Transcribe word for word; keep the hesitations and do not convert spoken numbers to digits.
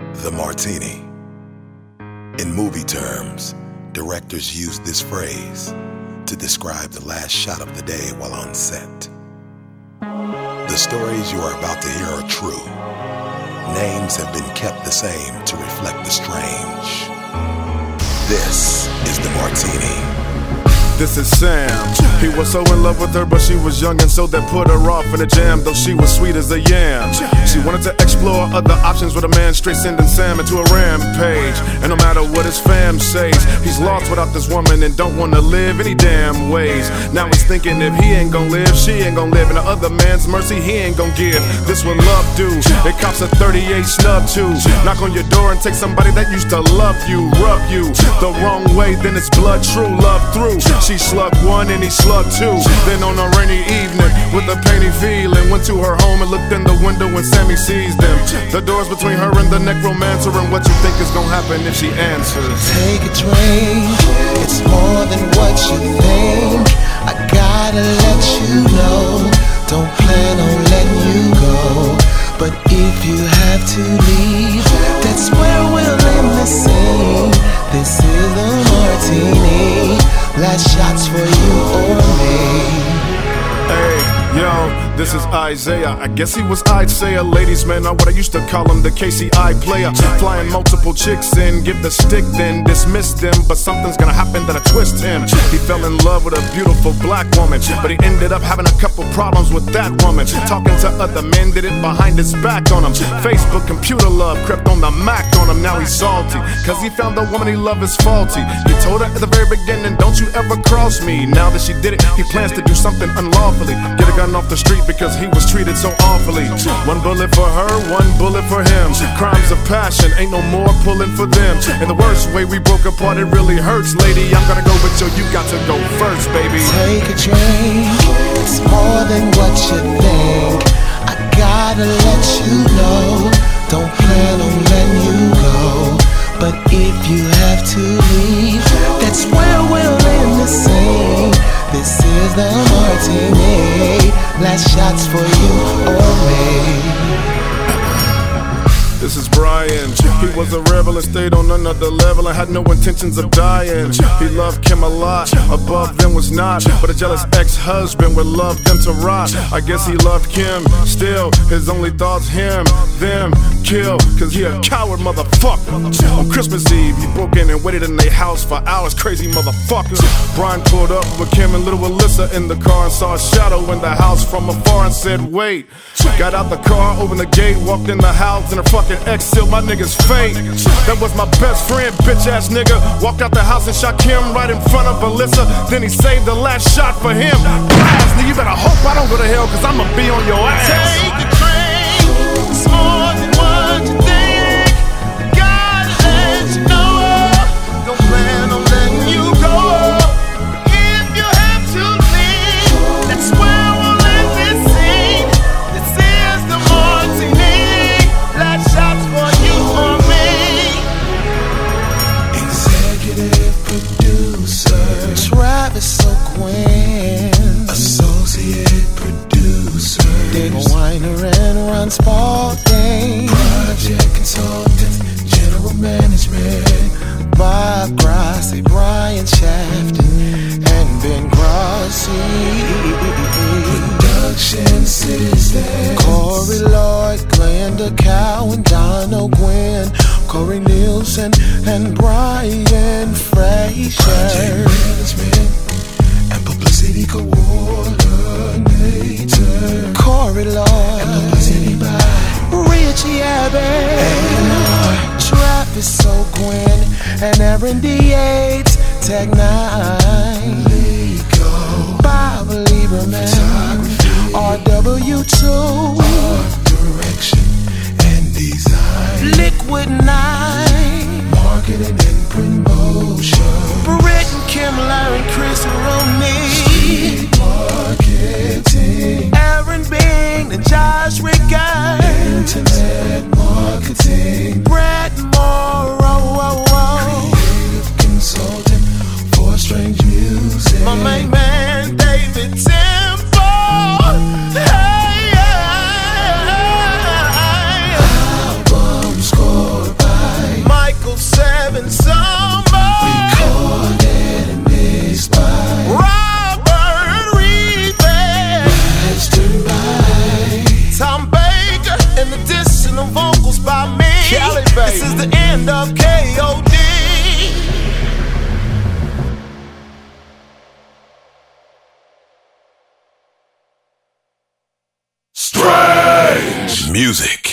The martini. In movie terms, directors use this phrase to describe the last shot of the day while on set. The stories you are about to hear are true. Names have been kept the same to reflect the strange. This is the martini. This is Sam. He was so in love with her, but she was young and so that put her off in the jam, though she was sweet as a yam. She wanted to explore other options with a man straight sending Sam into a rampage. And no matter what his fam says, he's lost without this woman and don't want to live any damn ways. Now he's thinking if he ain't gonna live, she ain't gonna live, and the other man's mercy he ain't gonna give. This what love do. It cops a thirty-eight snub too. Knock on your door and take somebody that used to love you, rub you the wrong way, then it's blood true, love through. She slugged one and he slugged two. Then on a rainy evening, with a painy feeling, went to her home and looked in the window when Sammy sees them. The door's between her and the necromancer, and what you think is gonna happen if she answers? Take a drink, it's more than what you think. I gotta let you know, don't plan on letting you go. But if you have to leave, that's where we'll end the scene. This is the martini. Last shots for you or me. Hey, yo, this is Isaiah. I guess he was, I'd say, a ladies' man, or what I used to call him, the K C I player. Flying multiple chicks in, give the stick, then dismiss them. But something's gonna happen that'll twist him. He fell in love with a beautiful black woman, but he ended up having a couple problems with that woman. Talking to other men, did it behind his back on him. Facebook computer love crept on the Mac on him. Now he's salty, cause he found the woman he loved is faulty. He told her at the very beginning, don't you ever cross me. Now that she did it, he plans to do something unlawfully. Get a gun off the street because he was treated so awfully. One bullet for her, one bullet for him. Crimes of passion, ain't no more pulling for them. And the worst way we broke apart, it really hurts, lady. I'm gonna go with you, you got to go first, baby. Take a drink, it's more than what you think. I gotta let you know, don't plan on letting you go. But if you have to leave, that's where we'll end the scene. This is the martini. Last shots for you or me. This is Brian. He was a rebel and stayed on another level and had no intentions of dying. He loved Kim a lot, above them was not, but a jealous ex-husband would love them to rot. I guess he loved Kim, still, his only thoughts him, them, kill, cause he a coward motherfucker. On Christmas Eve, he broke in and waited in their house for hours, crazy motherfucker. Brian pulled up with Kim and little Alyssa in the car and saw a shadow in the house from afar and said, wait. Got out the car, opened the gate, walked in the house, and her fucking ex sealed my nigga's fate. That was my best friend, bitch ass nigga. Walked out the house and shot Kim right in front of Alyssa. Then he saved the last shot for him. Blast, nigga, you better hope I don't go to hell, cause I'ma be on your ass. Take a drink, it's more than what you think. Gotta let you know, don't plan on letting you go. If you have to leave, that's where we'll end this scene. This is the martini. Last shots for you or me. Executive producer Travis O'Quinn. Associate producer Dick Weiner and Ron Spalding. Project consultant, general management Bob Grassi, Brian Shafton, and Ben Grassi. Production assistant Corey Lloyd, Glenda Cowan, Don O'Gwen, Corey Nielsen, and Brian Frazier. Project management and publicity coordinator Corey Lloyd, and publicity by Richie Abbott, Travis O'Quinn, and Aaron D. Yates, Tech Nine, Legal, Bob Lieberman, R W two, Art Direction and Design, Liquid Nine, Marketing and Promotion, Britton, Kim, Larry, Chris, Rooney, Street Marketing, Aaron Bing, and Josh Rickard, Internet Marketing, Brett Morrow, Creative Consultant for Strange Music, my main man David Temple. Hey, hey, hey, hey. Album score by the vocals by me. Cali, this is the end of K O D. Strange music.